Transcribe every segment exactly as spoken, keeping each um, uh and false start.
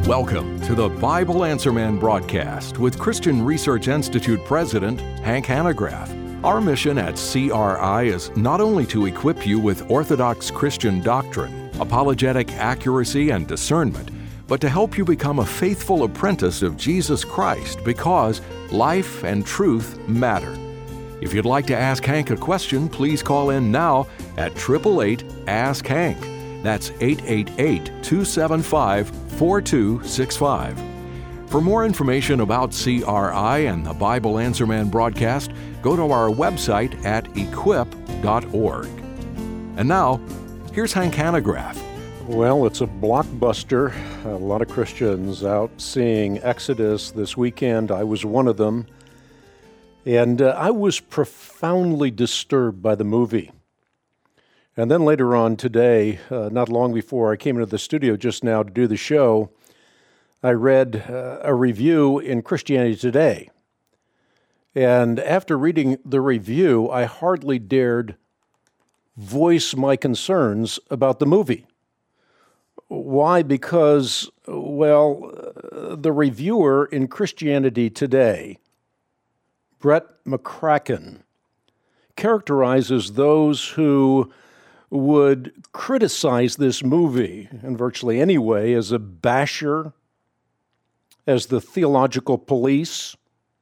Welcome to the Bible Answer Man broadcast with Christian Research Institute President Hank Hanegraaff. Our mission at C R I is not only to equip you with orthodox Christian doctrine, apologetic accuracy, and discernment, but to help you become a faithful apprentice of Jesus Christ because life and truth matter. If you'd like to ask Hank a question, please call in now at eight eight eight, ask Hank. That's eight eight eight, two seven five, four two six five. For more information about C R I and the Bible Answer Man broadcast, go to our website at equip dot org. And now, here's Hank Hanegraaff. Well, it's a blockbuster. A lot of Christians out seeing Exodus this weekend. I was one of them. And uh, I was profoundly disturbed by the movie. And then later on today, uh, not long before I came into the studio just now to do the show, I read uh, a review in Christianity Today. And after reading the review, I hardly dared voice my concerns about the movie. Why? Because, well, uh, the reviewer in Christianity Today, Brett McCracken, characterizes those who would criticize this movie, in virtually any way, as a basher, as the theological police,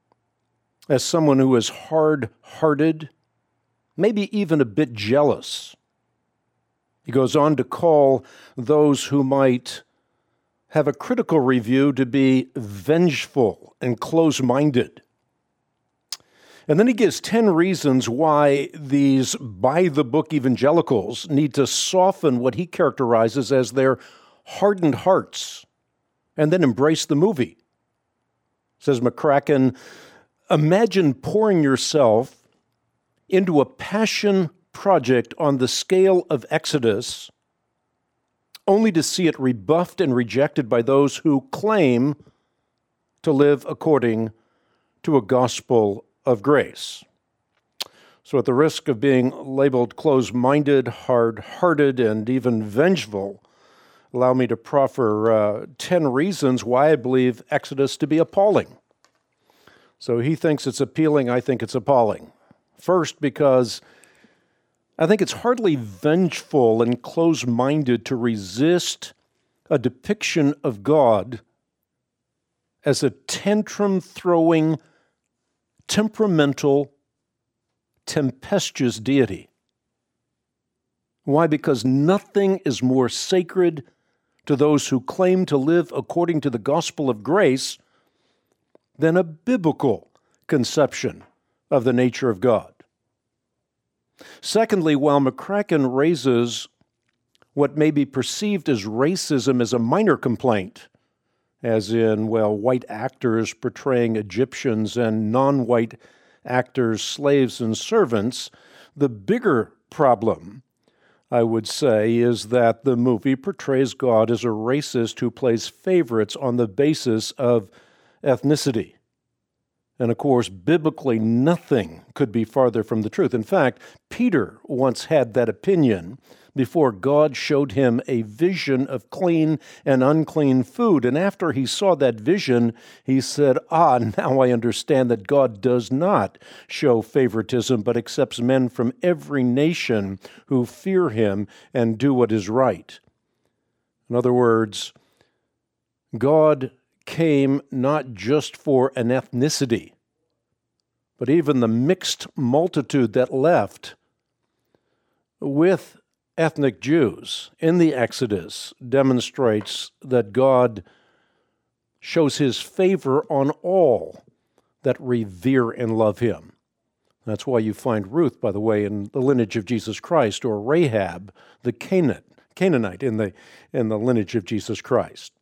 as someone who is hard-hearted, maybe even a bit jealous. He goes on to call those who might have a critical review to be vengeful and close-minded. And then he gives ten reasons why these by-the-book evangelicals need to soften what he characterizes as their hardened hearts and then embrace the movie. Says McCracken, imagine pouring yourself into a passion project on the scale of Exodus only to see it rebuffed and rejected by those who claim to live according to a gospel of grace. So at the risk of being labeled close-minded, hard-hearted, and even vengeful, allow me to proffer uh, ten reasons why I believe Exodus to be appalling. So he thinks it's appealing, I think it's appalling. First, because I think it's hardly vengeful and close-minded to resist a depiction of God as a tantrum-throwing, temperamental, tempestuous deity. Why? Because nothing is more sacred to those who claim to live according to the gospel of grace than a biblical conception of the nature of God. Secondly, while McCracken raises what may be perceived as racism as a minor complaint, as in, well, white actors portraying Egyptians and non-white actors, slaves and servants, the bigger problem, I would say, is that the movie portrays God as a racist who plays favorites on the basis of ethnicity. And of course, biblically, nothing could be farther from the truth. In fact, Peter once had that opinion before God showed him a vision of clean and unclean food. And after he saw that vision, he said, ah, now I understand that God does not show favoritism, but accepts men from every nation who fear him and do what is right. In other words, God came not just for an ethnicity, but even the mixed multitude that left with ethnic Jews in the Exodus demonstrates that God shows his favor on all that revere and love him. That's why you find Ruth, by the way, in the lineage of Jesus Christ, or Rahab, the Canaanite, Canaanite in the, in the lineage of Jesus Christ.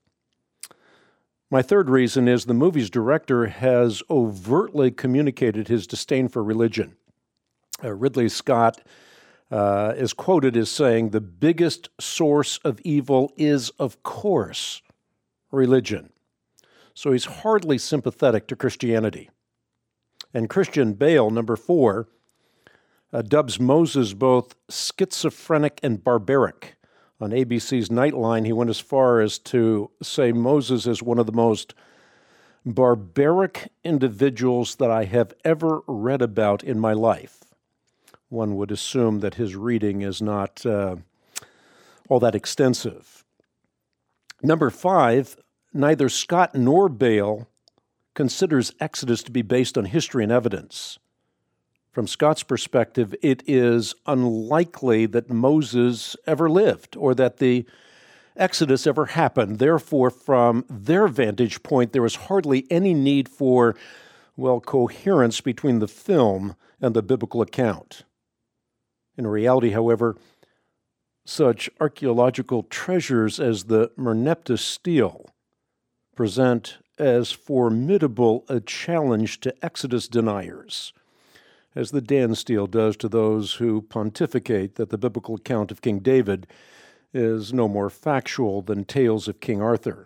My third reason is the movie's director has overtly communicated his disdain for religion. Uh, Ridley Scott Uh, is quoted as saying, the biggest source of evil is, of course, religion. So he's hardly sympathetic to Christianity. And Christian Bale, number four, uh, dubs Moses both schizophrenic and barbaric. On A B C's Nightline, he went as far as to say Moses is one of the most barbaric individuals that I have ever read about in my life. One would assume that his reading is not uh, all that extensive. Number five, neither Scott nor Bale considers Exodus to be based on history and evidence. From Scott's perspective, it is unlikely that Moses ever lived or that the Exodus ever happened. Therefore, from their vantage point, there is hardly any need for, well, coherence between the film and the biblical account. In reality, however, such archaeological treasures as the Merneptah stele present as formidable a challenge to Exodus deniers as the Dan stele does to those who pontificate that the biblical account of King David is no more factual than tales of King Arthur.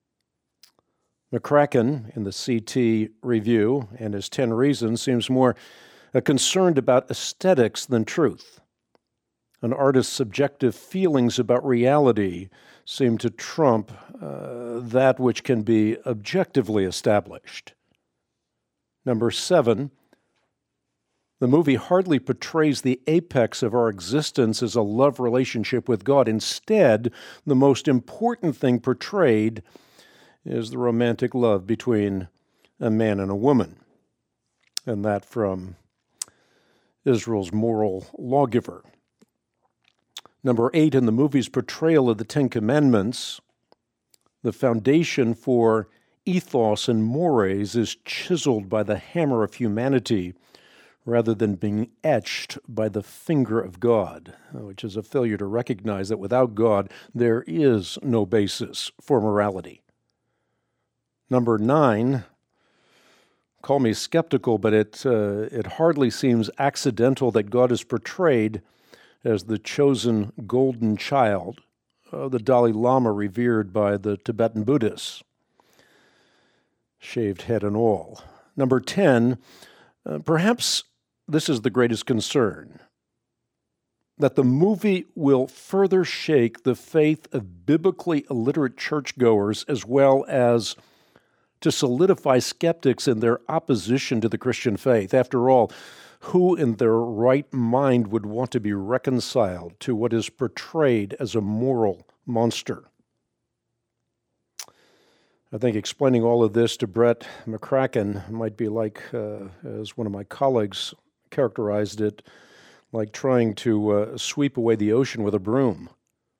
McCracken, in the C T Review, and his ten Reasons, seems more uh, concerned about aesthetics than truth. An artist's subjective feelings about reality seem to trump uh, that which can be objectively established. Number seven, the movie hardly portrays the apex of our existence as a love relationship with God. Instead, the most important thing portrayed is the romantic love between a man and a woman, and that from Israel's moral lawgiver. Number eight, in the movie's portrayal of the Ten Commandments, the foundation for ethos and mores is chiseled by the hammer of humanity rather than being etched by the finger of God, which is a failure to recognize that without God, there is no basis for morality. Number nine, call me skeptical, but it, uh, it hardly seems accidental that God is portrayed as the chosen golden child of the Dalai Lama revered by the Tibetan Buddhists, shaved head and all. Number ten, uh, perhaps this is the greatest concern, that the movie will further shake the faith of biblically illiterate churchgoers as well as to solidify skeptics in their opposition to the Christian faith. After all, who in their right mind would want to be reconciled to what is portrayed as a moral monster? I think explaining all of this to Brett McCracken might be like, uh, as one of my colleagues characterized it, like trying to uh, sweep away the ocean with a broom.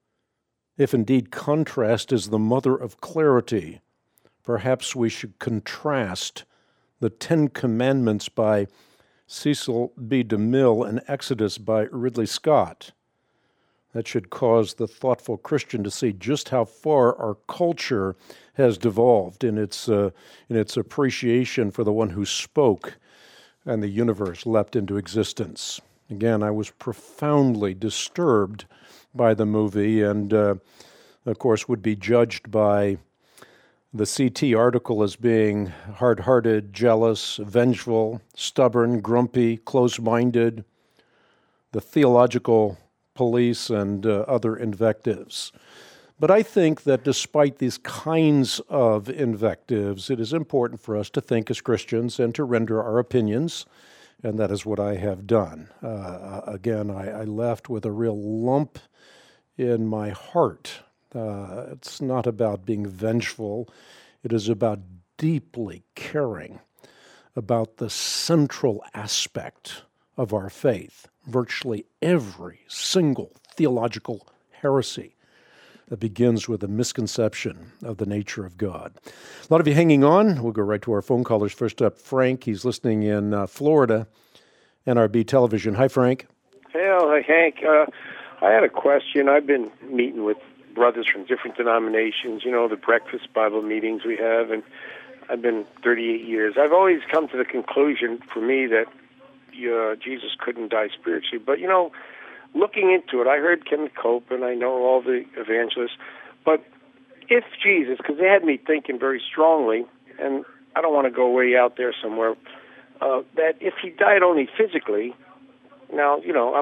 If indeed contrast is the mother of clarity, perhaps we should contrast the Ten Commandments by Cecil B. DeMille and Exodus by Ridley Scott. That should cause the thoughtful Christian to see just how far our culture has devolved in its uh, in its appreciation for the one who spoke and the universe leapt into existence. Again, I was profoundly disturbed by the movie and, uh, of course, would be judged by the C T article as being hard-hearted, jealous, vengeful, stubborn, grumpy, close-minded, the theological police, and uh, other invectives. But I think that despite these kinds of invectives, it is important for us to think as Christians and to render our opinions, and that is what I have done. Uh, again, I, I left with a real lump in my heart. Uh, it's not about being vengeful. It is about deeply caring about the central aspect of our faith. Virtually every single theological heresy that begins with a misconception of the nature of God. A lot of you hanging on. We'll go right to our phone callers. First up, Frank. He's listening in uh, Florida, N R B Television. Hi, Frank. Hey, Hank. Uh, I had a question. I've been meeting with brothers from different denominations, you know, the breakfast Bible meetings we have, and I've been thirty-eight years. I've always come to the conclusion, for me, that uh, Jesus couldn't die spiritually. But, you know, looking into it, I heard Kenneth Cope, and I know all the evangelists, but if Jesus, because they had me thinking very strongly, and I don't want to go way out there somewhere, uh, that if he died only physically, now, you know, I'm not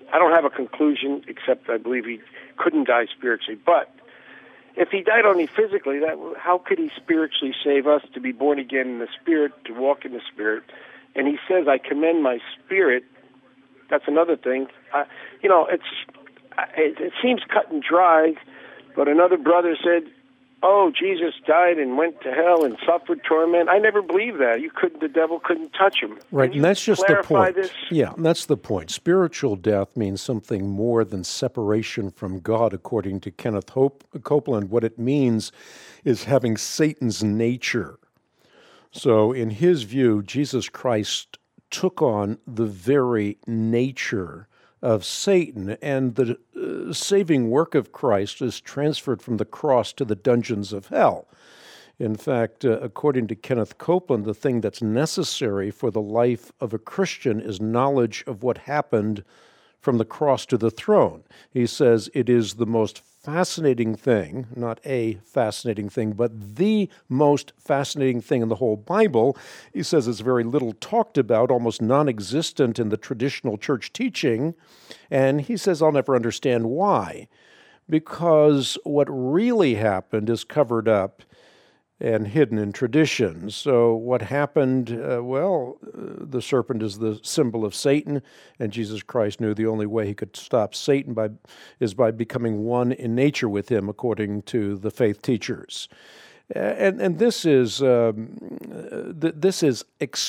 I don't have a conclusion, except I believe he couldn't die spiritually. But if he died only physically, that how could he spiritually save us to be born again in the Spirit, to walk in the Spirit? And he says, I commend my spirit. That's another thing. Uh, you know, it's it, it seems cut and dry, but another brother said, oh, Jesus died and went to hell and suffered torment. I never believed that. You couldn't, the devil couldn't touch him. Right, and that's just the point. This? Yeah, that's the point. Spiritual death means something more than separation from God, according to Kenneth Hope, Copeland. What it means is having Satan's nature. So in his view, Jesus Christ took on the very nature of Satan, and the uh, saving work of Christ is transferred from the cross to the dungeons of hell. In fact, uh, according to Kenneth Copeland, the thing that's necessary for the life of a Christian is knowledge of what happened from the cross to the throne. He says it is the most fascinating thing, not a fascinating thing, but the most fascinating thing in the whole Bible. He says it's very little talked about, almost non-existent in the traditional church teaching, and he says I'll never understand why, because what really happened is covered up and hidden in tradition. So what happened, uh, well, uh, the serpent is the symbol of Satan, and Jesus Christ knew the only way he could stop Satan by is by becoming one in nature with him, according to the faith teachers. And and this is um, th- this is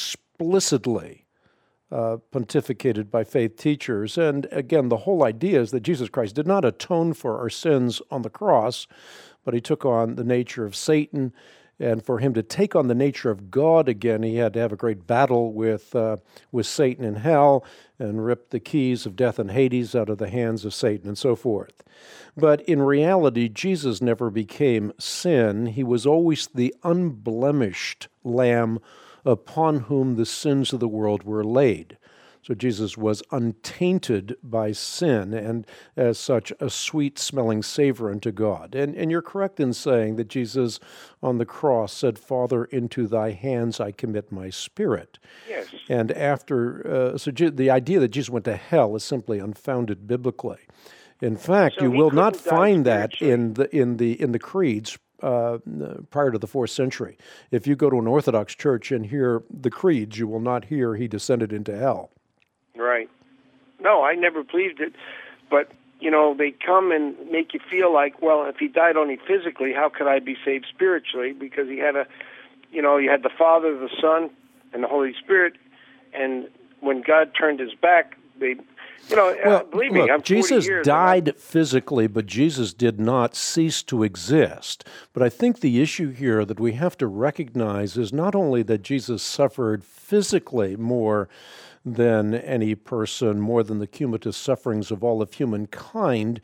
explicitly uh, pontificated by faith teachers. And again, the whole idea is that Jesus Christ did not atone for our sins on the cross, but he took on the nature of Satan. And for him to take on the nature of God again, he had to have a great battle with uh, with Satan in hell and rip the keys of death and Hades out of the hands of Satan and so forth. But in reality, Jesus never became sin. He was always the unblemished Lamb upon whom the sins of the world were laid. So Jesus was untainted by sin, and as such, a sweet-smelling savor unto God. And, and you're correct in saying that Jesus on the cross said, Father, into thy hands I commit my spirit. Yes. And after, uh, so Je- the idea that Jesus went to hell is simply unfounded biblically. In fact, So you he will not couldn't die find that spiritually. in the in the in the creeds uh, prior to the fourth century. If you go to an Orthodox church and hear the creeds, you will not hear he descended into hell. Right. No, I never believed it. But, you know, they come and make you feel like, well, if he died only physically, how could I be saved spiritually? Because he had a, you know, you had the Father, the Son, and the Holy Spirit. And when God turned his back, they, you know, Well, uh, believe look, me, I'm forty Jesus years. and I- died physically, but Jesus did not cease to exist. But I think the issue here that we have to recognize is not only that Jesus suffered physically more than any person, more than the cumulative sufferings of all of humankind,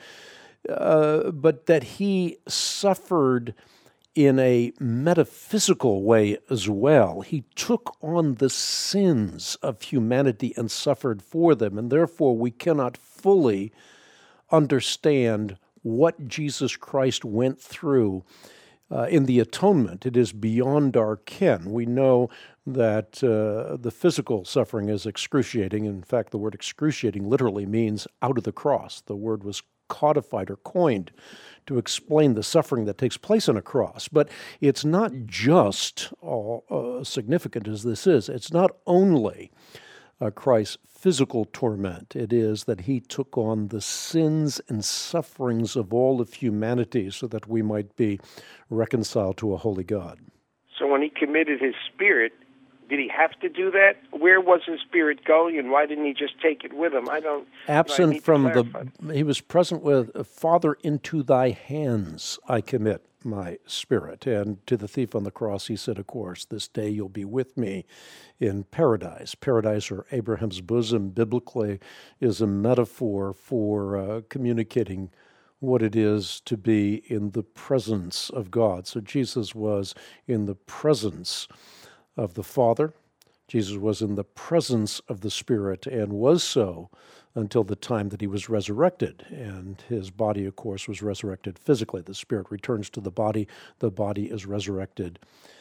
uh, but that he suffered in a metaphysical way as well. He took on the sins of humanity and suffered for them, and therefore we cannot fully understand what Jesus Christ went through uh, in the atonement. It is beyond our ken. We know that uh, the physical suffering is excruciating. In fact, the word excruciating literally means out of the cross. The word was codified or coined to explain the suffering that takes place on a cross. But it's not just, uh, significant as this is, it's not only uh, Christ's physical torment. It is that he took on the sins and sufferings of all of humanity so that we might be reconciled to a holy God. So when he committed his spirit, did he have to do that? Where was his spirit going, and why didn't he just take it with him? I don't. Absent I need to from clarify. the, he was present with, Father, into thy hands I commit my spirit. And to the thief on the cross he said, of course, this day you'll be with me in paradise. Paradise, or Abraham's bosom, biblically is a metaphor for uh, communicating what it is to be in the presence of God. So Jesus was in the presence of the Father. Jesus was in the presence of the Spirit and was so until the time that he was resurrected. And his body, of course, was resurrected physically. The Spirit returns to the body. The body is resurrected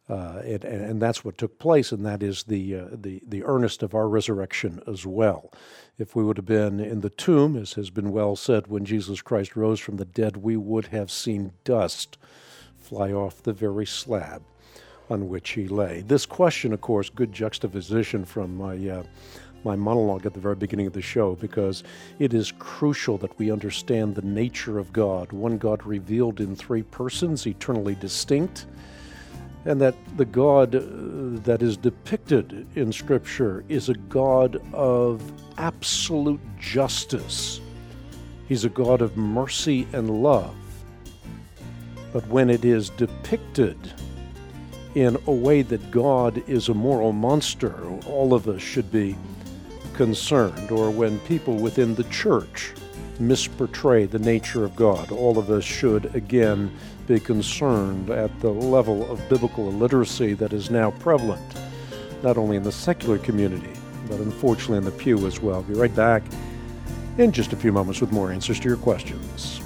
Uh, and, and that's what took place, and that is the, uh, the, the earnest of our resurrection as well. If we would have been in the tomb, as has been well said, when Jesus Christ rose from the dead, we would have seen dust fly off the very slab on which he lay. This question, of course, good juxtaposition from my uh, my monologue at the very beginning of the show, because it is crucial that we understand the nature of God, one God revealed in three persons, eternally distinct, and that the God uh, that is depicted in Scripture is a God of absolute justice. He's a God of mercy and love. But when it is depicted in a way that God is a moral monster, all of us should be concerned, or when people within the church misportray the nature of God, all of us should again be concerned at the level of biblical illiteracy that is now prevalent, not only in the secular community, but unfortunately in the pew as well. I'll be right back in just a few moments with more answers to your questions.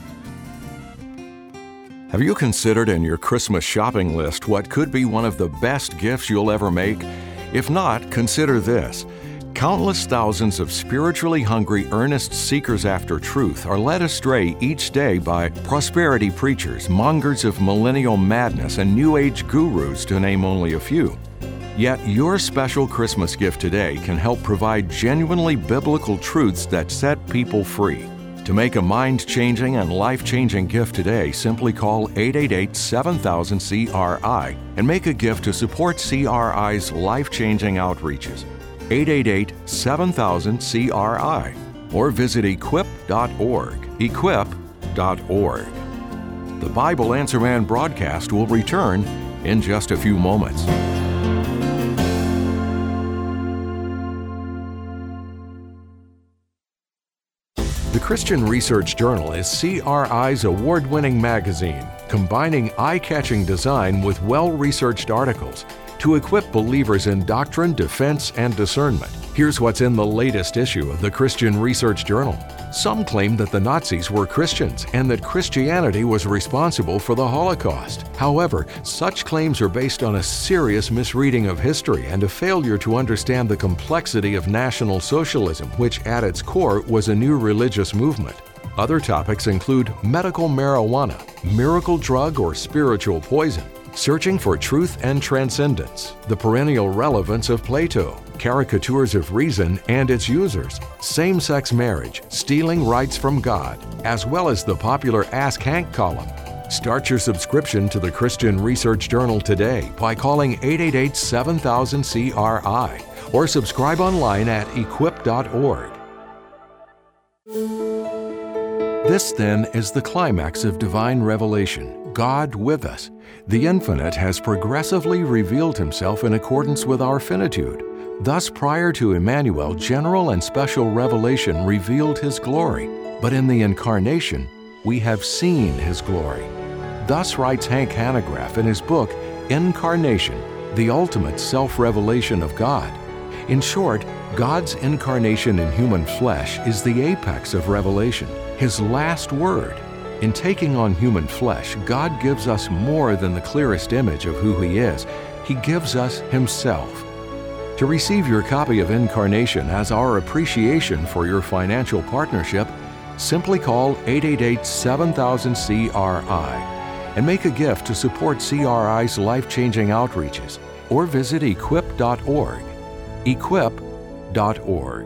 Have you considered in your Christmas shopping list what could be one of the best gifts you'll ever make? If not, consider this. Countless thousands of spiritually hungry, earnest seekers after truth are led astray each day by prosperity preachers, mongers of millennial madness, and New Age gurus, to name only a few. Yet your special Christmas gift today can help provide genuinely biblical truths that set people free. To make a mind-changing and life-changing gift today, simply call eight eight eight, seven thousand, C R I and make a gift to support C R I's life-changing outreaches. eight eight eight, seven thousand, C R I or visit equip dot org. equip dot org. The Bible Answer Man broadcast will return in just a few moments. The Christian Research Journal is C R I's award-winning magazine, combining eye-catching design with well-researched articles to equip believers in doctrine, defense, and discernment. Here's what's in the latest issue of the Christian Research Journal. Some claim that the Nazis were Christians and that Christianity was responsible for the Holocaust. However, such claims are based on a serious misreading of history and a failure to understand the complexity of National Socialism, which at its core was a new religious movement. Other topics include medical marijuana, miracle drug or spiritual poison, searching for truth and transcendence, the perennial relevance of Plato, caricatures of reason and its users, same-sex marriage, stealing rights from God, as well as the popular Ask Hank column. Start your subscription to the Christian Research Journal today by calling eight eight eight, seven thousand, C R I or subscribe online at equip dot org. This, then, is the climax of divine revelation, God with us. The Infinite has progressively revealed Himself in accordance with our finitude. Thus, prior to Emmanuel, general and special revelation revealed His glory, but in the Incarnation, we have seen His glory. Thus writes Hank Hanegraaff in his book, Incarnation, the Ultimate Self-Revelation of God. In short, God's incarnation in human flesh is the apex of revelation, His last word. In taking on human flesh, God gives us more than the clearest image of who He is. He gives us Himself. To receive your copy of Incarnation as our appreciation for your financial partnership, simply call eight eight eight, seven thousand, C R I and make a gift to support C R I's life-changing outreaches, or visit equip dot org. equip dot org.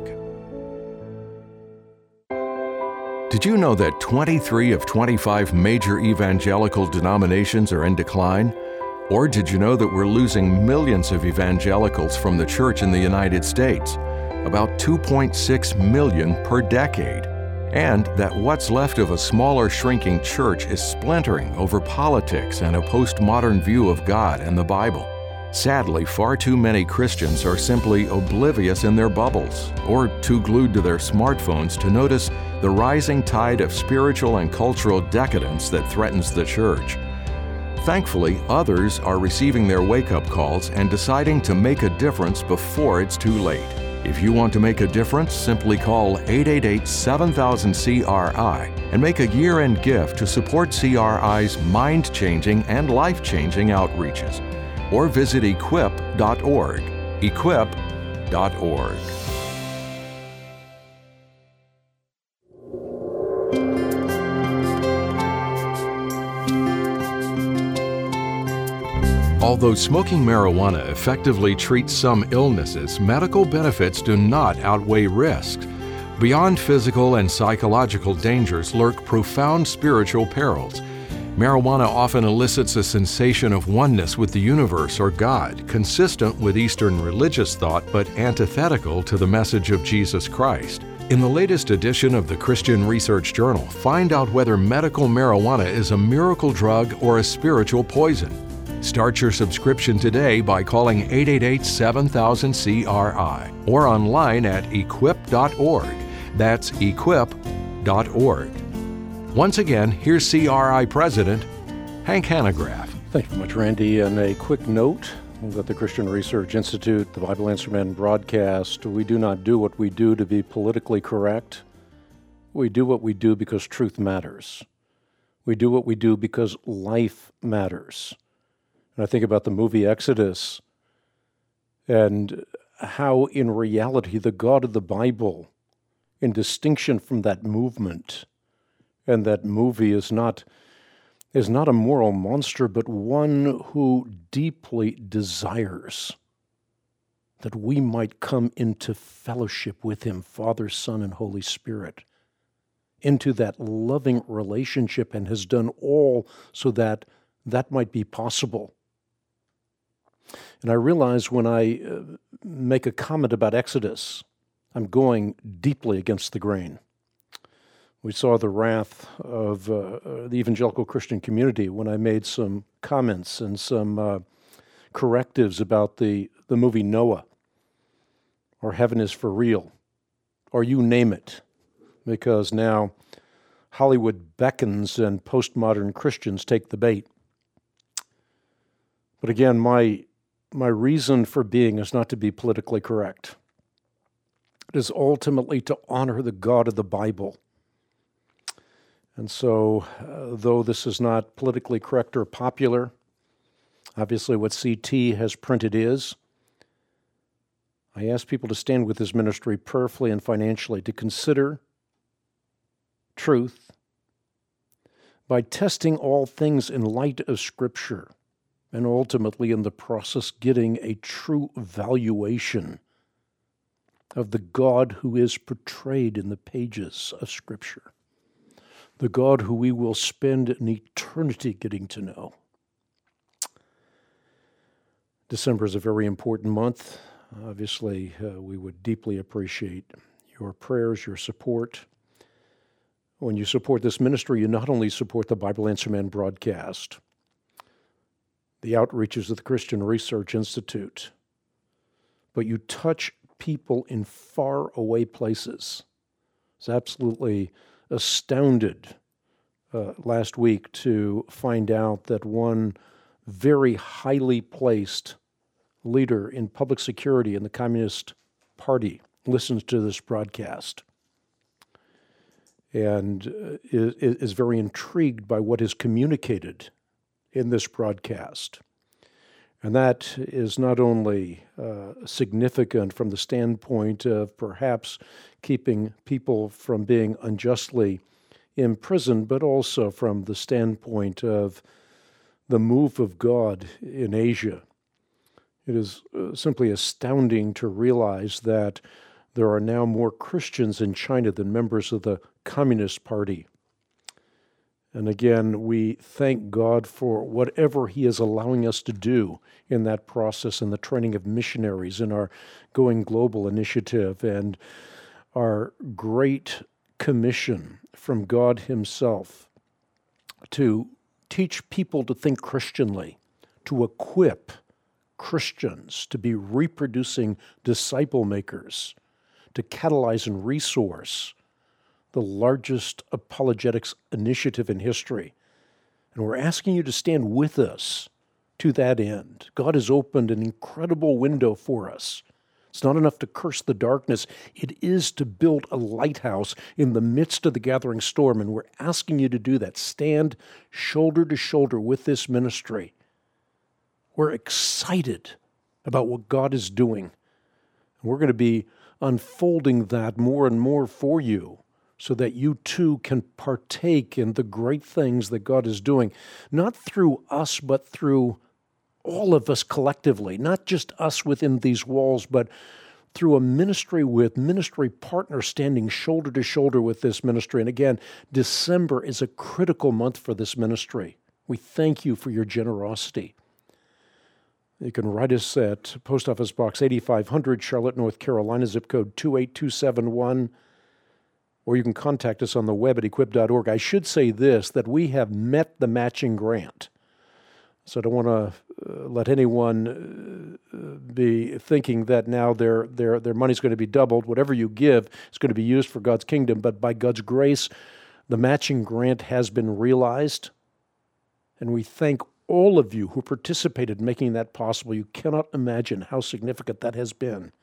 Did you know that twenty-three of twenty-five major evangelical denominations are in decline? Or did you know that we're losing millions of evangelicals from the church in the United States, about two point six million per decade, and that what's left of a smaller, shrinking church is splintering over politics and a postmodern view of God and the Bible? Sadly, far too many Christians are simply oblivious in their bubbles, or too glued to their smartphones to notice the rising tide of spiritual and cultural decadence that threatens the church. Thankfully, others are receiving their wake-up calls and deciding to make a difference before it's too late. If you want to make a difference, simply call eight eight eight, seven thousand, C R I and make a year-end gift to support C R I's mind-changing and life-changing outreaches. or visit equip dot org. equip dot org. Although smoking marijuana effectively treats some illnesses, medical benefits do not outweigh risks. Beyond physical and psychological dangers lurk profound spiritual perils. Marijuana often elicits a sensation of oneness with the universe or God, consistent with Eastern religious thought but antithetical to the message of Jesus Christ. In the latest edition of the Christian Research Journal, find out whether medical marijuana is a miracle drug or a spiritual poison. Start your subscription today by calling eight eight eight, seven thousand, C R I or online at equip dot org. That's equip dot org. Once again, here's C R I President Hank Hanegraaff. Thank you very much, Randy. And a quick note that the Christian Research Institute, the Bible Answer Man broadcast, we do not do what we do to be politically correct. We do what we do because truth matters. We do what we do because life matters. And I think about the movie Exodus and how in reality the God of the Bible, in distinction from that movement and that movie, is not, is not a moral monster, but one who deeply desires that we might come into fellowship with Him, Father, Son, and Holy Spirit, into that loving relationship, and has done all so that that might be possible. And I realize when I uh, make a comment about Exodus, I'm going deeply against the grain. We saw the wrath of uh, the evangelical Christian community when I made some comments and some uh, correctives about the, the movie Noah, or Heaven is for Real, or you name it, because now Hollywood beckons and postmodern Christians take the bait. But again, my My reason for being is not to be politically correct. It is ultimately to honor the God of the Bible. And so, uh, though this is not politically correct or popular, obviously what C T has printed is, I ask people to stand with his ministry prayerfully and financially to consider truth by testing all things in light of Scripture, and ultimately in the process getting a true valuation of the God who is portrayed in the pages of Scripture, the God who we will spend an eternity getting to know. December is a very important month. Obviously, uh, we would deeply appreciate your prayers, your support. When you support this ministry, you not only support the Bible Answer Man broadcast, the outreaches of the Christian Research Institute, but you touch people in far-away places. I was absolutely astounded uh, last week to find out that one very highly placed leader in public security in the Communist Party listens to this broadcast and uh, is, is very intrigued by what is communicated in this broadcast. And that is not only uh, significant from the standpoint of perhaps keeping people from being unjustly imprisoned, but also from the standpoint of the move of God in Asia. It is uh, simply astounding to realize that there are now more Christians in China than members of the Communist Party. And again, we thank God for whatever He is allowing us to do in that process, and the training of missionaries in our Going Global initiative, and our great commission from God Himself to teach people to think Christianly, to equip Christians to be reproducing disciple makers, to catalyze and resource the largest apologetics initiative in history. And we're asking you to stand with us to that end. God has opened an incredible window for us. It's not enough to curse the darkness. It is to build a lighthouse in the midst of the gathering storm, and we're asking you to do that. Stand shoulder to shoulder with this ministry We're excited about what God is doing. We're going to be unfolding that more and more for you so that you too can partake in the great things that God is doing, not through us, but through all of us collectively, not just us within these walls, but through a ministry with ministry partners standing shoulder to shoulder with this ministry. And again, December is a critical month for this ministry. We thank you for your generosity. You can write us at Post Office Box eighty-five hundred, Charlotte, North Carolina, zip code two eight two seven one, or you can contact us on the web at equip dot org. I should say this, that we have met the matching grant. So I don't want to uh, let anyone uh, be thinking that now their their their money's going to be doubled. Whatever you give is going to be used for God's kingdom. But by God's grace, the matching grant has been realized. And we thank all of you who participated in making that possible. You cannot imagine how significant that has been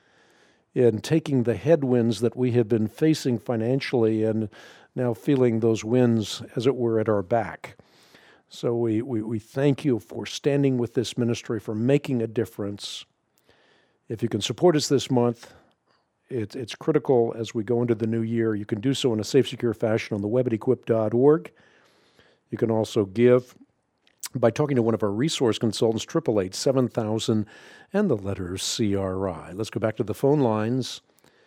in taking the headwinds that we have been facing financially and now feeling those winds, as it were, at our back. So we, we, we thank you for standing with this ministry, for making a difference. If you can support us this month, it, it's critical as we go into the new year. You can do so in a safe, secure fashion on the web at equip dot org. You can also give by talking to one of our resource consultants, eight eight eight, seven thousand, and the letters C R I. Let's go back to the phone lines,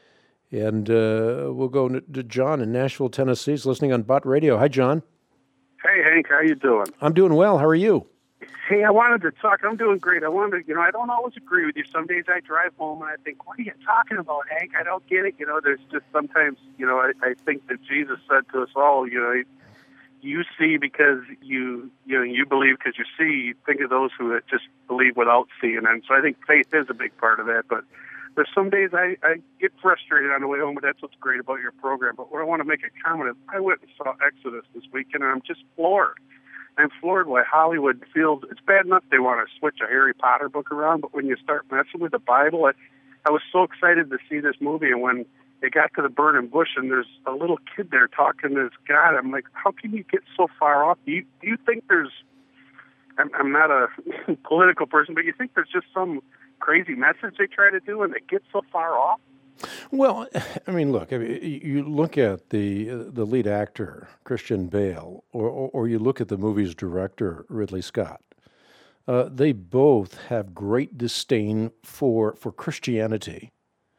and uh, we'll go to John in Nashville, Tennessee. He's listening on Bott Radio. Hi, John. Hey, Hank, how you doing? I'm doing well. How are you? Hey, I wanted to talk. I'm doing great. I wanted to, you know, I don't always agree with you. Some days I drive home and I think, what are you talking about, Hank? I don't get it. You know, there's just sometimes, you know, I, I think that Jesus said to us all, you know, you see because you, you know, you believe because you see. Think of those who just believe without seeing. And so I think faith is a big part of that. But there's some days I, I get frustrated on the way home, but that's what's great about your program. But what I want to make a comment is I went and saw Exodus this weekend, and I'm just floored. I'm floored why Hollywood feels it's bad enough they want to switch a Harry Potter book around, but when you start messing with the Bible, I, I was so excited to see this movie, and when they got to the burning bush and there's a little kid there talking to this God, I'm like, how can you get so far off? Do you, do you think there's, I'm, I'm not a political person, but you think there's just some crazy message they try to do and they get so far off? Well, I mean, look, I mean, you look at the the lead actor, Christian Bale, or, or, or you look at the movie's director, Ridley Scott. Uh, they both have great disdain for, for Christianity.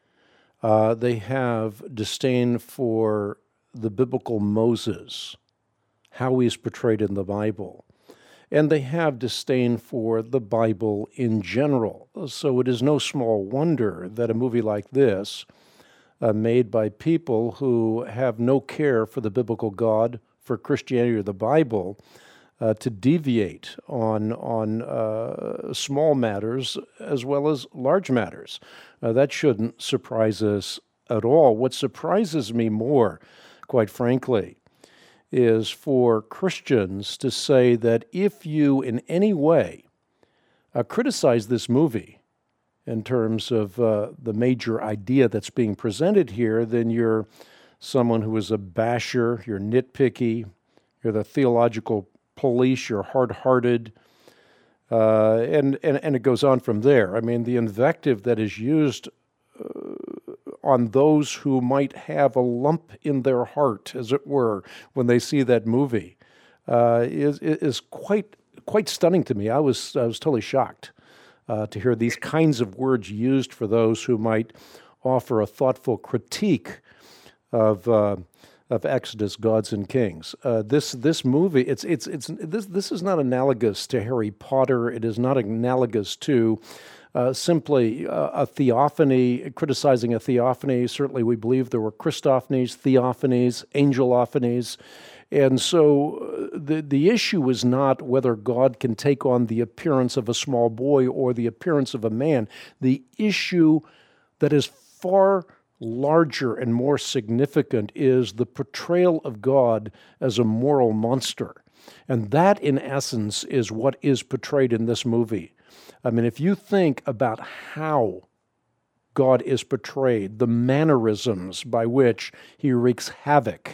Uh, they have disdain for the biblical Moses, how he's portrayed in the Bible. And they have disdain for the Bible in general. So it is no small wonder that a movie like this, uh, made by people who have no care for the biblical God, for Christianity or the Bible, uh, to deviate on, on uh, small matters as well as large matters. Uh, that shouldn't surprise us at all. What surprises me more, quite frankly, is for Christians to say that if you in any way uh, criticize this movie in terms of uh, the major idea that's being presented here, then you're someone who is a basher, you're nitpicky, you're the theological police, you're hard-hearted, uh, and, and, and it goes on from there. I mean, the invective that is used uh, on those who might have a lump in their heart, as it were, when they see that movie, uh, is is quite quite stunning to me. I was I was totally shocked uh, to hear these kinds of words used for those who might offer a thoughtful critique of uh, of Exodus, Gods and Kings. Uh, this this movie, it's it's it's this this is not analogous to Harry Potter. It is not analogous to Uh, simply uh, a theophany, criticizing a theophany. Certainly we believe there were Christophanies, theophanies, angelophanies. And so uh, the, the issue is not whether God can take on the appearance of a small boy or the appearance of a man. The issue that is far larger and more significant is the portrayal of God as a moral monster. And that, in essence, is what is portrayed in this movie. I mean, if you think about how God is portrayed, the mannerisms by which he wreaks havoc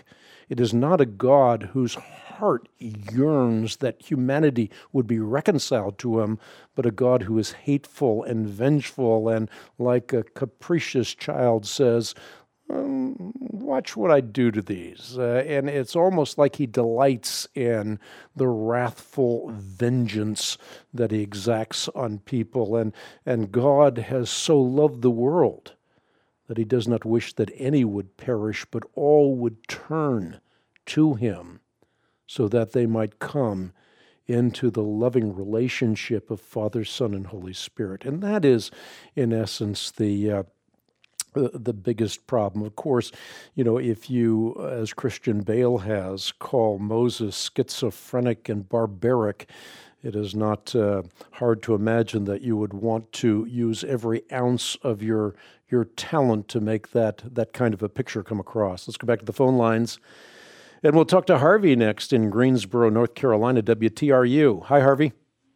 It is not a God whose heart yearns that humanity would be reconciled to him, but a God who is hateful and vengeful and, like a capricious child, says, um, watch what I do to these. Uh, and it's almost like he delights in the wrathful vengeance that he exacts on people. And, and God has so loved the world that he does not wish that any would perish, but all would turn to him, so that they might come into the loving relationship of Father, Son, and Holy Spirit. And that is, in essence, the uh, the biggest problem. Of course, you know, if you, as Christian Bale has, call Moses schizophrenic and barbaric, it is not uh, hard to imagine that you would want to use every ounce of your your talent to make that that kind of a picture come across. Let's go back to the phone lines. And we'll talk to Harvey next in Greensboro, North Carolina, W T R U. Hi, Harvey.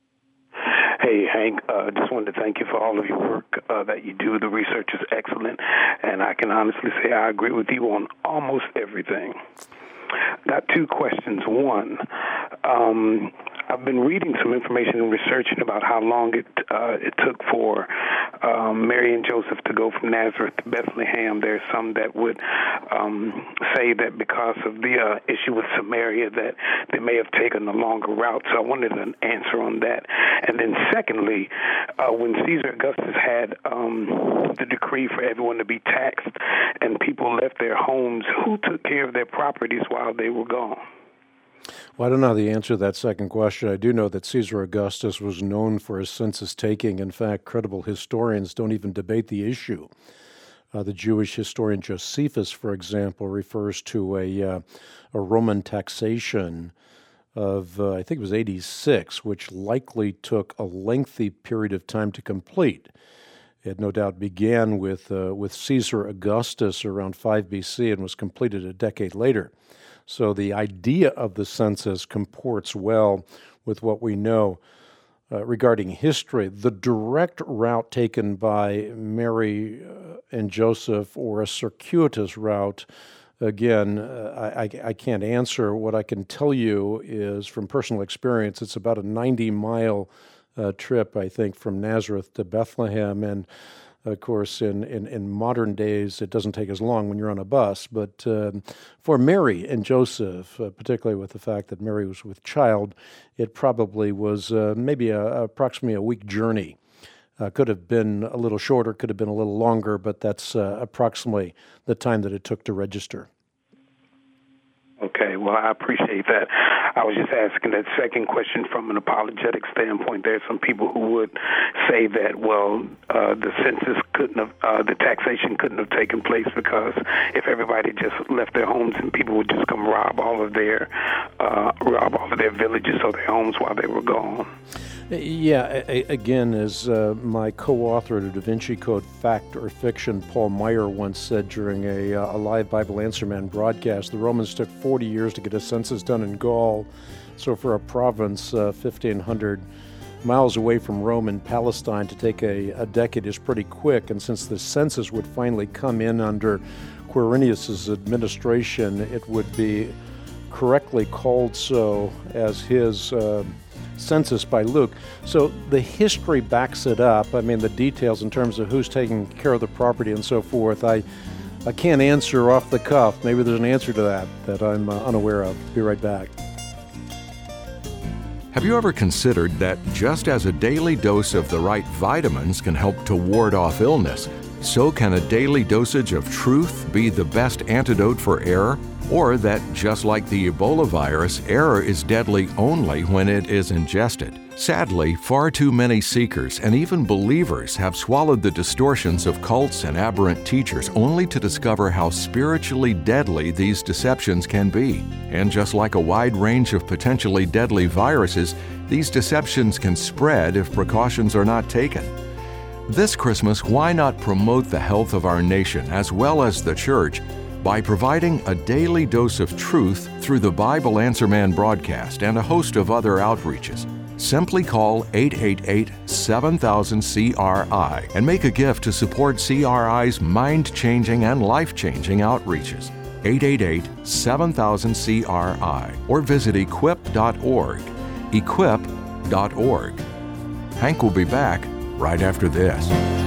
Hey, Hank. Uh, just wanted to thank you for all of your work uh, that you do. The research is excellent, and I can honestly say I agree with you on almost everything. Got two questions. One, um, I've been reading some information and researching about how long it uh, it took for um, Mary and Joseph to go from Nazareth to Bethlehem. There's some that would um, say that because of the uh, issue with Samaria that they may have taken a longer route. So I wanted an answer on that. And then secondly, uh, when Caesar Augustus had um, the decree for everyone to be taxed and people left their homes, who took care of their properties while they were gone? Well, I don't know the answer to that second question. I do know that Caesar Augustus was known for his census taking. In fact, credible historians don't even debate the issue. Uh, the Jewish historian Josephus, for example, refers to a uh, a Roman taxation of, uh, I think it was eighty-six, which likely took a lengthy period of time to complete. It no doubt began with uh, with Caesar Augustus around five B C and was completed a decade later. So the idea of the census comports well with what we know uh, regarding history. The direct route taken by Mary uh, and Joseph, or a circuitous route, again, uh, I, I can't answer. What I can tell you is, from personal experience, it's about a ninety-mile uh, trip, I think, from Nazareth to Bethlehem. And of course, in, in, in modern days, it doesn't take as long when you're on a bus. But uh, for Mary and Joseph, uh, particularly with the fact that Mary was with child, it probably was uh, maybe a, approximately a week journey. Uh, could have been a little shorter, could have been a little longer, but that's uh, approximately the time that it took to register. Okay, well, I appreciate that. I was just asking that second question from an apologetic standpoint. There's some people who would say that, well, uh, the census couldn't have, uh, the taxation couldn't have taken place because if everybody just left their homes and people would just come rob all of their, uh, rob all of their villages or their homes while they were gone. Yeah, a- again, as uh, my co-author of Da Vinci Code, Fact or Fiction, Paul Meyer, once said during a, uh, a live Bible Answer Man broadcast, the Romans took forty years to get a census done in Gaul. So for a province uh, fifteen hundred miles away from Rome and Palestine, to take a, a decade is pretty quick. And since the census would finally come in under Quirinius's administration, it would be correctly called so as his uh, census by Luke. So the history backs it up. I mean, the details in terms of who's taking care of the property and so forth, I I can't answer off the cuff. Maybe there's an answer to that that I'm uh, unaware of. Be right back. Have you ever considered that just as a daily dose of the right vitamins can help to ward off illness, so can a daily dosage of truth be the best antidote for error? Or that, just like the Ebola virus, error is deadly only when it is ingested? Sadly, far too many seekers and even believers have swallowed the distortions of cults and aberrant teachers only to discover how spiritually deadly these deceptions can be. And just like a wide range of potentially deadly viruses, these deceptions can spread if precautions are not taken. This Christmas, why not promote the health of our nation as well as the church by providing a daily dose of truth through the Bible Answer Man broadcast and a host of other outreaches? Simply call eight eight eight, seven thousand, C R I and make a gift to support C R I's mind-changing and life-changing outreaches. eight eight eight, seven thousand, C R I or visit equip dot org. equip dot org. Hank will be back right after this.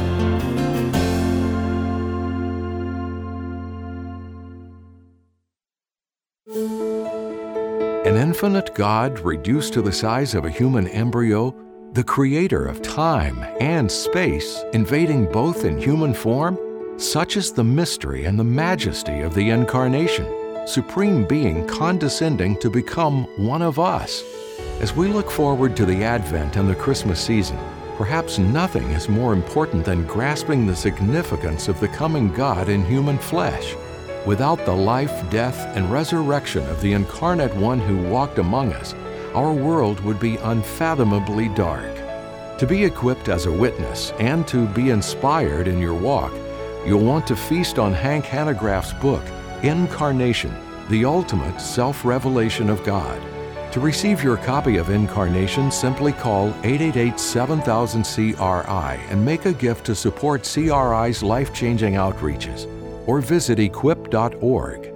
An infinite God reduced to the size of a human embryo, the creator of time and space invading both in human form? Such is the mystery and the majesty of the Incarnation, Supreme Being condescending to become one of us. As we look forward to the Advent and the Christmas season, perhaps nothing is more important than grasping the significance of the coming God in human flesh. Without the life, death, and resurrection of the Incarnate One who walked among us, our world would be unfathomably dark. To be equipped as a witness and to be inspired in your walk, you'll want to feast on Hank Hanegraaff's book, Incarnation, the Ultimate Self-Revelation of God. To receive your copy of Incarnation, simply call eight eight eight, seven thousand, C R I and make a gift to support C R I's life-changing outreaches, or visit equip dot org.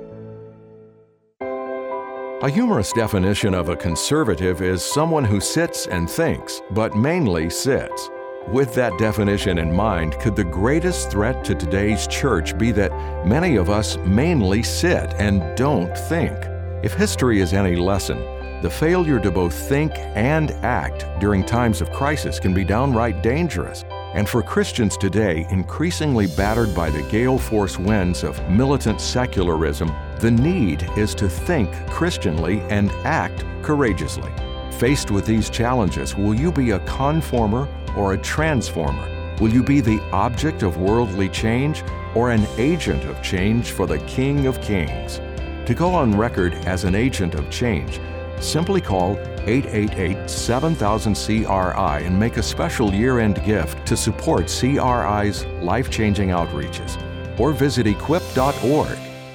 A humorous definition of a conservative is someone who sits and thinks, but mainly sits. With that definition in mind, could the greatest threat to today's church be that many of us mainly sit and don't think? If history is any lesson, the failure to both think and act during times of crisis can be downright dangerous. And for Christians today, increasingly battered by the gale force winds of militant secularism, the need is to think Christianly and act courageously. Faced with these challenges, will you be a conformer or a transformer? Will you be the object of worldly change or an agent of change for the King of Kings? To go on record as an agent of change, simply call eight eight eight, seven thousand, C R I and make a special year-end gift to support C R I's life-changing outreaches, or visit equip dot org.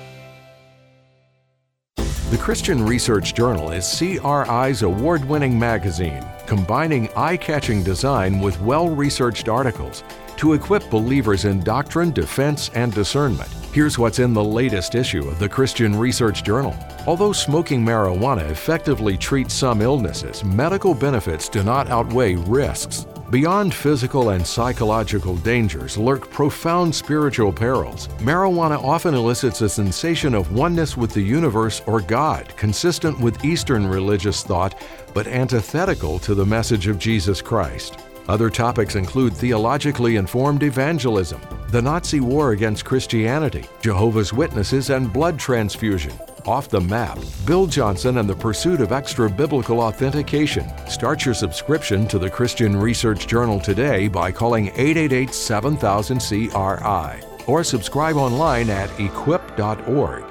The Christian Research Journal is C R I's award-winning magazine, combining eye-catching design with well-researched articles to equip believers in doctrine, defense, and discernment. Here's what's in the latest issue of the Christian Research Journal. Although smoking marijuana effectively treats some illnesses, medical benefits do not outweigh risks. Beyond physical and psychological dangers lurk profound spiritual perils. Marijuana often elicits a sensation of oneness with the universe or God, consistent with Eastern religious thought, but antithetical to the message of Jesus Christ. Other topics include theologically informed evangelism, the Nazi war against Christianity, Jehovah's Witnesses, and blood transfusion. Off the Map, Bill Johnson and the Pursuit of Extra-Biblical Authentication. Start your subscription to the Christian Research Journal today by calling eight eight eight, seven thousand, C R I or subscribe online at equip dot org.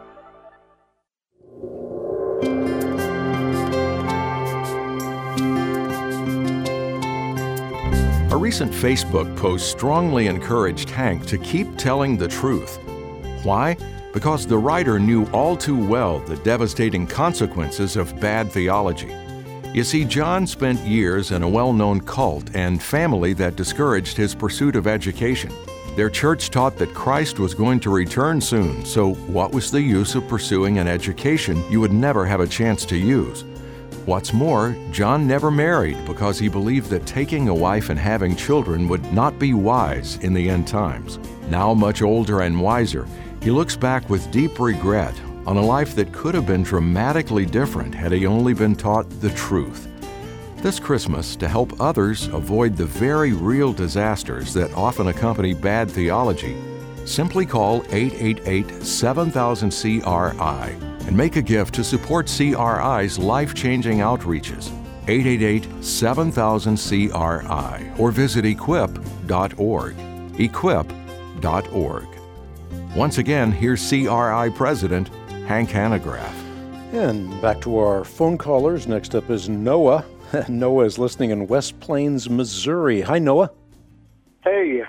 A recent Facebook post strongly encouraged Hank to keep telling the truth. Why? Because the writer knew all too well the devastating consequences of bad theology. You see, John spent years in a well-known cult and family that discouraged his pursuit of education. Their church taught that Christ was going to return soon, so what was the use of pursuing an education you would never have a chance to use? What's more, John never married because he believed that taking a wife and having children would not be wise in the end times. Now much older and wiser, he looks back with deep regret on a life that could have been dramatically different had he only been taught the truth. This Christmas, to help others avoid the very real disasters that often accompany bad theology, simply call eight eight eight, seven thousand, C R I and make a gift to support C R I's life-changing outreaches. eight eight eight, seven thousand, C R I or visit equip dot org. equip dot org. Once again, here's C R I President Hank Hanegraaff. And back to our phone callers. Next up is Noah. Noah is listening in West Plains, Missouri. Hi, Noah. Hey.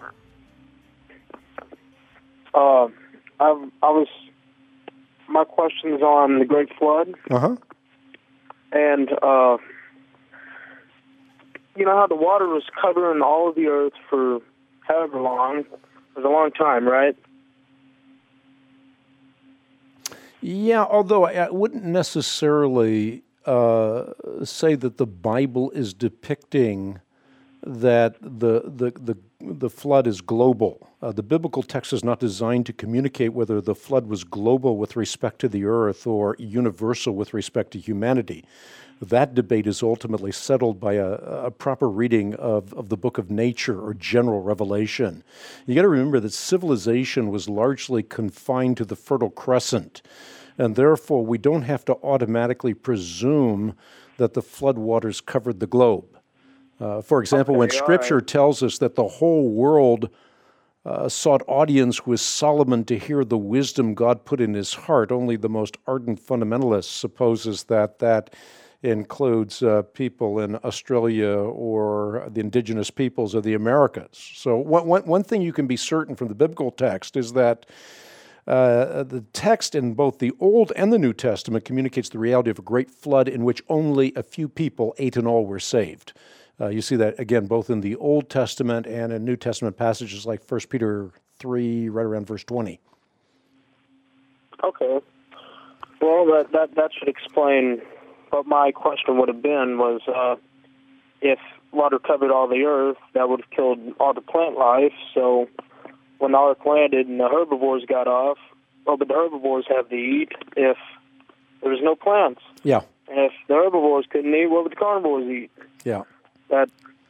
Uh, I, I was. My question's on the Great Flood. Uh huh. And uh, you know how the water was covering all of the earth for however long? It was a long time, right? Yeah, although I wouldn't necessarily uh, say that the Bible is depicting that the the the, the flood is global. Uh, the biblical text is not designed to communicate whether the flood was global with respect to the earth or universal with respect to humanity. That debate is ultimately settled by a, a proper reading of, of the book of nature or general revelation. You got to remember that civilization was largely confined to the Fertile Crescent, and therefore we don't have to automatically presume that the floodwaters covered the globe. Uh, for example, Okay, when Scripture right. tells us that the whole world uh, sought audience with Solomon to hear the wisdom God put in his heart, only the most ardent fundamentalist supposes that that includes uh, people in Australia or the indigenous peoples of the Americas. So one, one, one thing you can be certain from the biblical text is that uh, the text in both the Old and the New Testament communicates the reality of a great flood in which only a few people, eight in all, were saved. Uh, you see that, again, both in the Old Testament and in New Testament passages like First Peter three, right around verse twenty. Okay. Well, that, that, that should explain what my question would have been was uh, if water covered all the earth, that would have killed all the plant life. So when the ark landed and the herbivores got off, well, but the herbivores have to eat if there was no plants. Yeah. And if the herbivores couldn't eat, what would the carnivores eat? Yeah. That,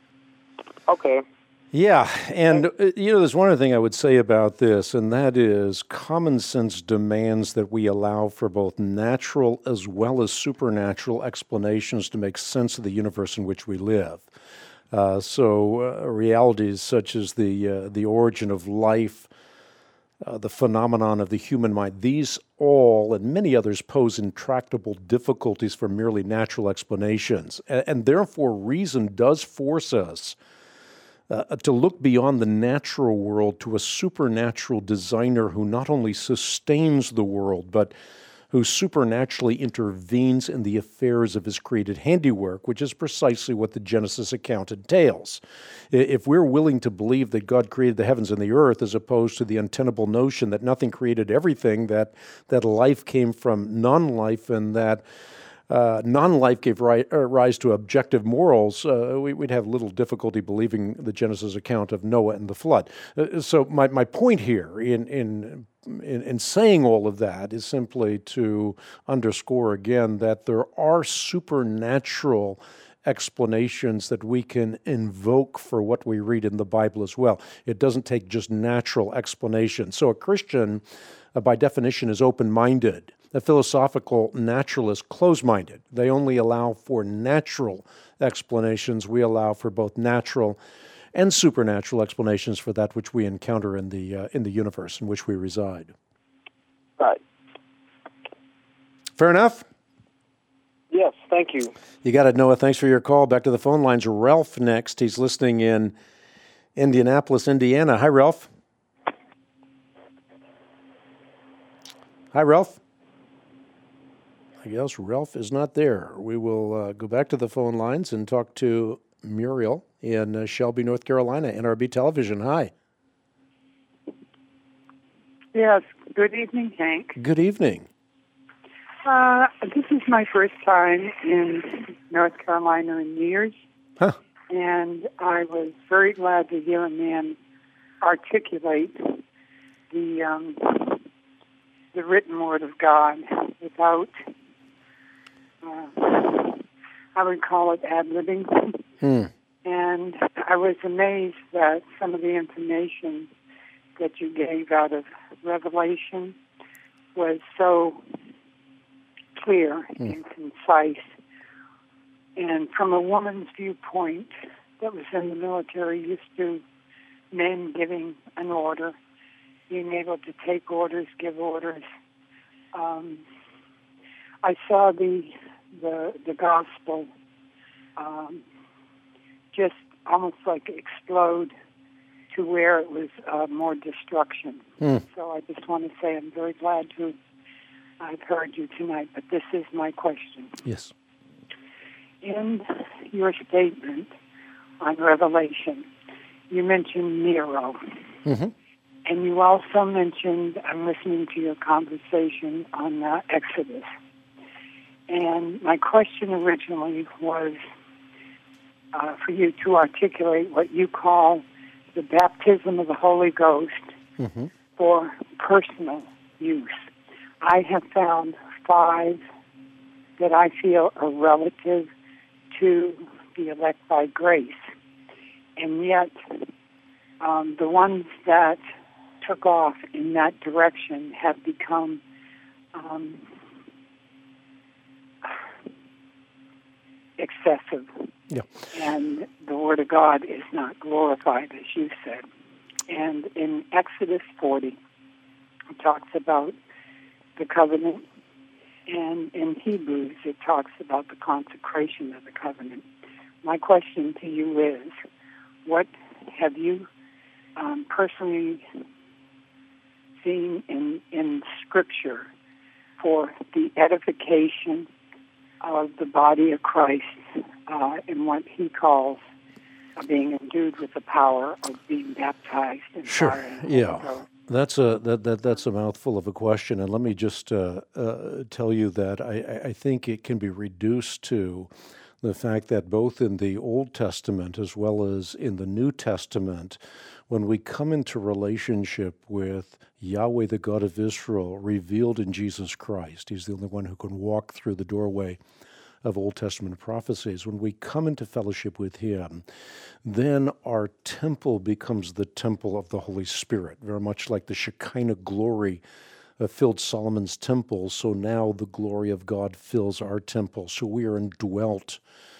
okay. Yeah, and uh, you know, there's one other thing I would say about this, and that is common sense demands that we allow for both natural as well as supernatural explanations to make sense of the universe in which we live. Uh, so uh, realities such as the uh, the origin of life, uh, the phenomenon of the human mind, these all and many others pose intractable difficulties for merely natural explanations, and, and therefore reason does force us Uh, to look beyond the natural world to a supernatural designer who not only sustains the world, but who supernaturally intervenes in the affairs of his created handiwork, which is precisely what the Genesis account entails. If we're willing to believe that God created the heavens and the earth, as opposed to the untenable notion that nothing created everything, that, that life came from non-life, and that Uh, non-life gave ri- uh, rise to objective morals, uh, we, we'd have little difficulty believing the Genesis account of Noah and the flood. Uh, so my, my point here in, in, in, in saying all of that is simply to underscore again that there are supernatural explanations that we can invoke for what we read in the Bible as well. It doesn't take just natural explanation. So a Christian, uh, by definition, is open-minded. A philosophical naturalist, closed-minded. They only allow for natural explanations. We allow for both natural and supernatural explanations for that which we encounter in the uh, in the universe in which we reside. Right. Fair enough? Yes, thank you. You got it, Noah. Thanks for your call. Back to the phone lines. Ralph next. He's listening in Indianapolis, Indiana. Hi, Ralph. Hi, Ralph. I guess Ralph is not there. We will uh, go back to the phone lines and talk to Muriel in uh, Shelby, North Carolina, N R B Television. Hi. Yes, good evening, Hank. Good evening. Uh, this is my first time in North Carolina in years, huh. and I was very glad to hear a man articulate the um, the written word of God without, uh, I would call it ad-libbing. Hmm. And I was amazed that some of the information that you gave out of Revelation was so clear mm. and concise. And from a woman's viewpoint that was in the military, used to men giving an order, being able to take orders, give orders. Um, I saw the the, the gospel um, just almost like explode to where it was uh, more destruction. Mm. So I just want to say I'm very glad to I've heard you tonight, but this is my question. Yes. In your statement on Revelation, you mentioned Nero. Mm-hmm. And you also mentioned, I'm listening to your conversation on uh, Exodus. And my question originally was uh, for you to articulate what you call the baptism of the Holy Ghost mm-hmm. for personal use. I have found five that I feel are relative to the elect by grace. And yet, um, the ones that took off in that direction have become um, excessive. Yeah. And the Word of God is not glorified, as you said. And in Exodus forty, it talks about the covenant, and in Hebrews, it talks about the consecration of the covenant. My question to you is, what have you um, personally seen in, in Scripture for the edification of the body of Christ uh, in what he calls uh, being endued with the power of being baptized in sure. fire and yeah. Holy Ghost? That's a that, that that's a mouthful of a question, and let me just uh, uh, tell you that I, I think it can be reduced to the fact that both in the Old Testament as well as in the New Testament, when we come into relationship with Yahweh, the God of Israel, revealed in Jesus Christ, he's the only one who can walk through the doorway of Old Testament prophecies. When we come into fellowship with him, then our temple becomes the temple of the Holy Spirit, very much like the Shekinah glory uh, filled Solomon's temple, so now the glory of God fills our temple. So we are indwelt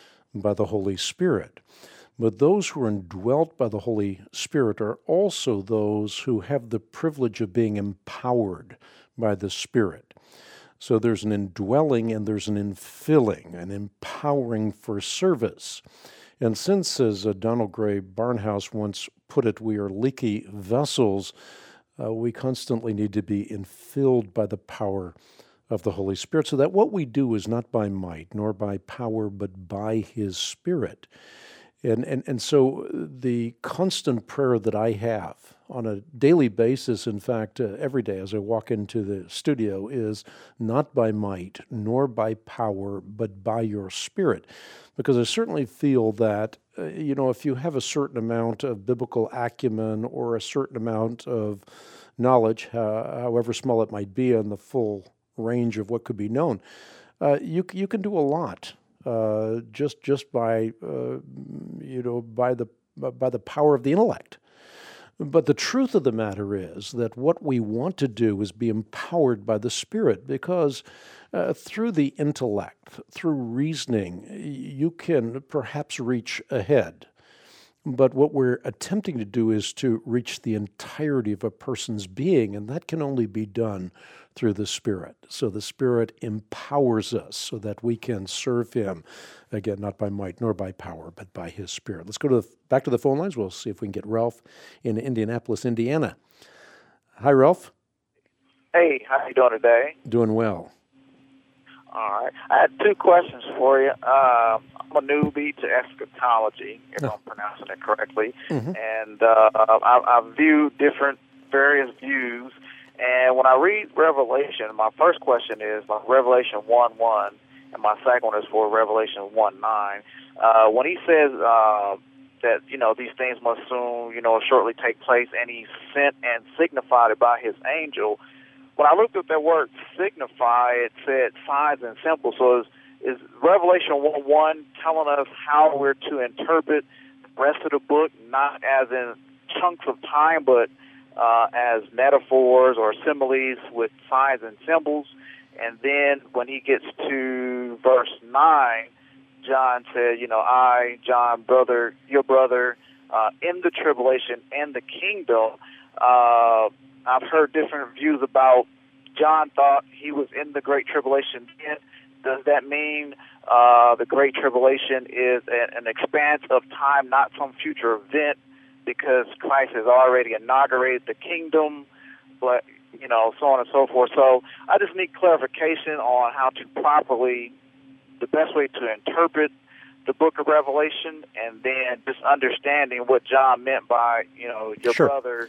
by the Holy Spirit. But those who are indwelt by the Holy Spirit are also those who have the privilege of being empowered by the Spirit. So there's an indwelling and there's an infilling, an empowering for service. And since, as uh, Donald Gray Barnhouse once put it, we are leaky vessels, uh, we constantly need to be infilled by the power of the Holy Spirit, so that what we do is not by might nor by power, but by his Spirit. And, and and so the constant prayer that I have on a daily basis, in fact, uh, every day as I walk into the studio, is not by might nor by power, but by your Spirit. Because I certainly feel that, uh, you know, if you have a certain amount of biblical acumen or a certain amount of knowledge, uh, however small it might be on the full range of what could be known, uh, you you can do a lot. Uh, just just by uh, you know by the by the power of the intellect. But the truth of the matter is that what we want to do is be empowered by the Spirit, because uh, through the intellect, through reasoning, you can perhaps reach ahead. But what we're attempting to do is to reach the entirety of a person's being, and that can only be done through the Spirit. So the Spirit empowers us so that we can serve him, again, not by might nor by power, but by his Spirit. Let's go to the, back to the phone lines. We'll see if we can get Ralph in Indianapolis, Indiana. Hi, Ralph. Hey, how you doing today? Doing well. All right. I had two questions for you. Uh, I'm a newbie to eschatology, if oh. I'm pronouncing it correctly. Mm-hmm. And uh, I, I view different, various views. And when I read Revelation, my first question is like Revelation one one, and my second one is for Revelation one nine. Uh, when he says uh, that, you know, these things must soon, you know, shortly take place, and he sent and signified it by his angel, when I looked at that word signify, it said signs and symbols. So is, is Revelation one one telling us how we're to interpret the rest of the book, not as in chunks of time, but uh, as metaphors or similes with signs and symbols? And then when he gets to verse nine, John said, you know, I, John, brother, your brother, uh, in the tribulation and the kingdom. Uh, I've heard different views about John thought he was in the Great Tribulation then. Does that mean uh, the Great Tribulation is an, an expanse of time, not some future event, because Christ has already inaugurated the kingdom, but, you know, so on and so forth. So I just need clarification on how to properly, the best way to interpret the book of Revelation, and then just understanding what John meant by, you know, your sure. brother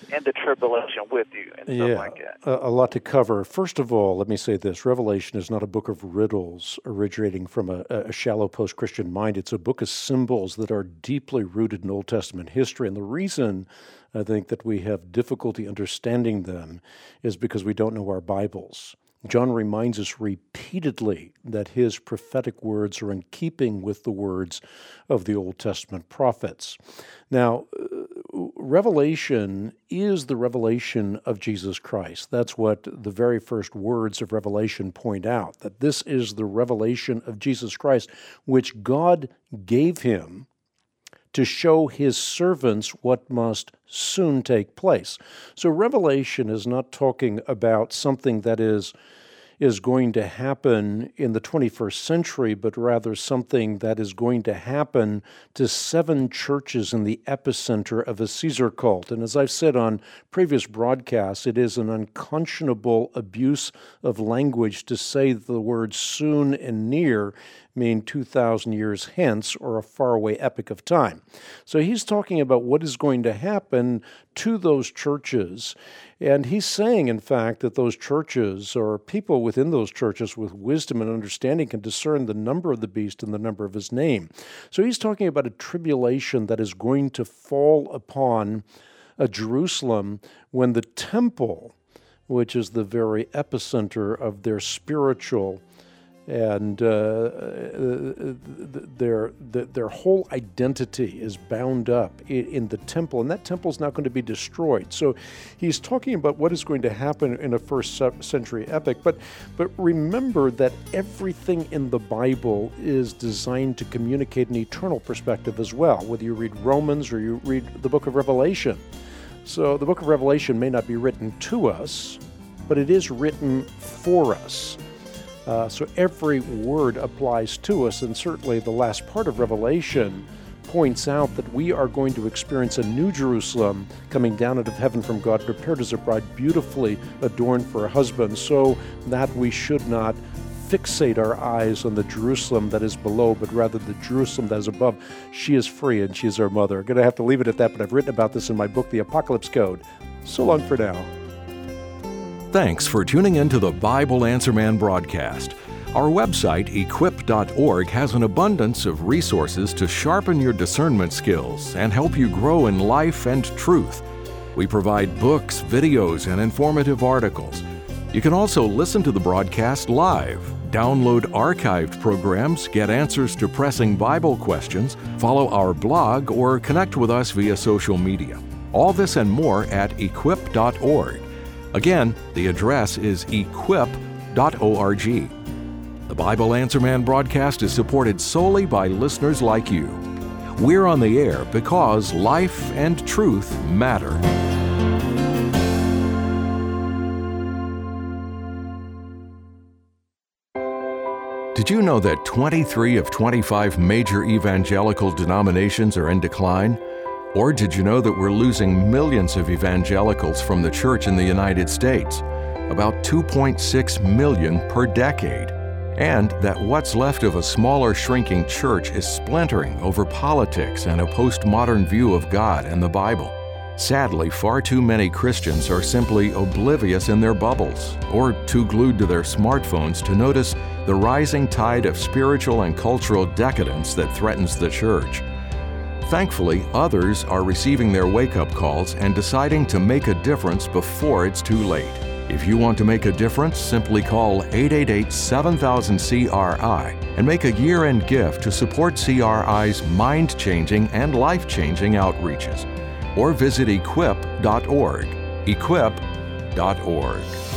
in the tribulation with you and stuff yeah, like that. A, a lot to cover. First of all, let me say this. Revelation is not a book of riddles originating from a, a shallow post-Christian mind. It's a book of symbols that are deeply rooted in Old Testament history. And the reason I think that we have difficulty understanding them is because we don't know our Bibles. John reminds us repeatedly that his prophetic words are in keeping with the words of the Old Testament prophets. Now, Revelation is the revelation of Jesus Christ. That's what the very first words of Revelation point out, that this is the revelation of Jesus Christ, which God gave him to show his servants what must soon take place. So Revelation is not talking about something that is, is going to happen in the twenty-first century, but rather something that is going to happen to seven churches in the epicenter of a Caesar cult. And as I've said on previous broadcasts, it is an unconscionable abuse of language to say that the words soon and near mean two thousand years hence or a faraway epoch of time. So he's talking about what is going to happen to those churches. And he's saying, in fact, that those churches or people within those churches with wisdom and understanding can discern the number of the beast and the number of his name. So he's talking about a tribulation that is going to fall upon a Jerusalem when the temple, which is the very epicenter of their spiritual and uh, their, their whole identity is bound up in the temple, and that temple is not going to be destroyed. So he's talking about what is going to happen in a first century epoch, but, but remember that everything in the Bible is designed to communicate an eternal perspective as well, whether you read Romans or you read the book of Revelation. So the book of Revelation may not be written to us, but it is written for us. Uh, so every word applies to us, and certainly the last part of Revelation points out that we are going to experience a new Jerusalem coming down out of heaven from God, prepared as a bride, beautifully adorned for a husband, so that we should not fixate our eyes on the Jerusalem that is below, but rather the Jerusalem that is above. She is free and she is our mother. I'm going to have to leave it at that, but I've written about this in my book, The Apocalypse Code. So long for now. Thanks for tuning in to the Bible Answer Man broadcast. Our website, equip dot org, has an abundance of resources to sharpen your discernment skills and help you grow in life and truth. We provide books, videos, and informative articles. You can also listen to the broadcast live, download archived programs, get answers to pressing Bible questions, follow our blog, or connect with us via social media. All this and more at equip dot org. Again, the address is equip dot org. The Bible Answer Man broadcast is supported solely by listeners like you. We're on the air because life and truth matter. Did you know that twenty-three of twenty-five major evangelical denominations are in decline? Or did you know that we're losing millions of evangelicals from the church in the United States, about two point six million per decade, and that what's left of a smaller, shrinking church is splintering over politics and a postmodern view of God and the Bible? Sadly, far too many Christians are simply oblivious in their bubbles, or too glued to their smartphones to notice the rising tide of spiritual and cultural decadence that threatens the church. Thankfully, others are receiving their wake-up calls and deciding to make a difference before it's too late. If you want to make a difference, simply call eight eight eight, seven thousand, C R I and make a year-end gift to support C R I's mind-changing and life-changing outreaches. Or visit equip dot org. equip dot org.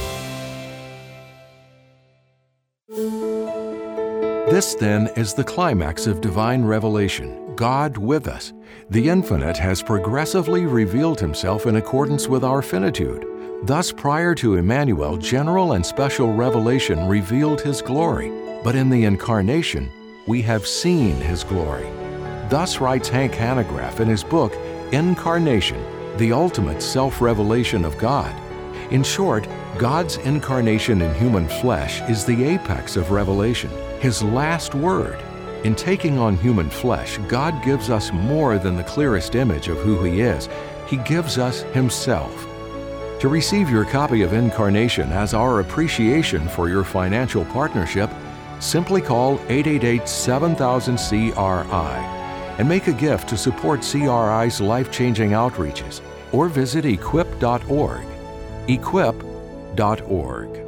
This, then, is the climax of divine revelation. God with us. The Infinite has progressively revealed Himself in accordance with our finitude. Thus, prior to Emmanuel, general and special revelation revealed His glory. But in the Incarnation, we have seen His glory. Thus writes Hank Hanegraaff in his book, Incarnation, the Ultimate Self-Revelation of God. In short, God's incarnation in human flesh is the apex of revelation, His last word. In taking on human flesh, God gives us more than the clearest image of who He is. He gives us Himself. To receive your copy of Incarnation as our appreciation for your financial partnership, simply call eight eight eight, seven thousand, C R I and make a gift to support C R I's life-changing outreaches, or visit equip dot org. equip dot org.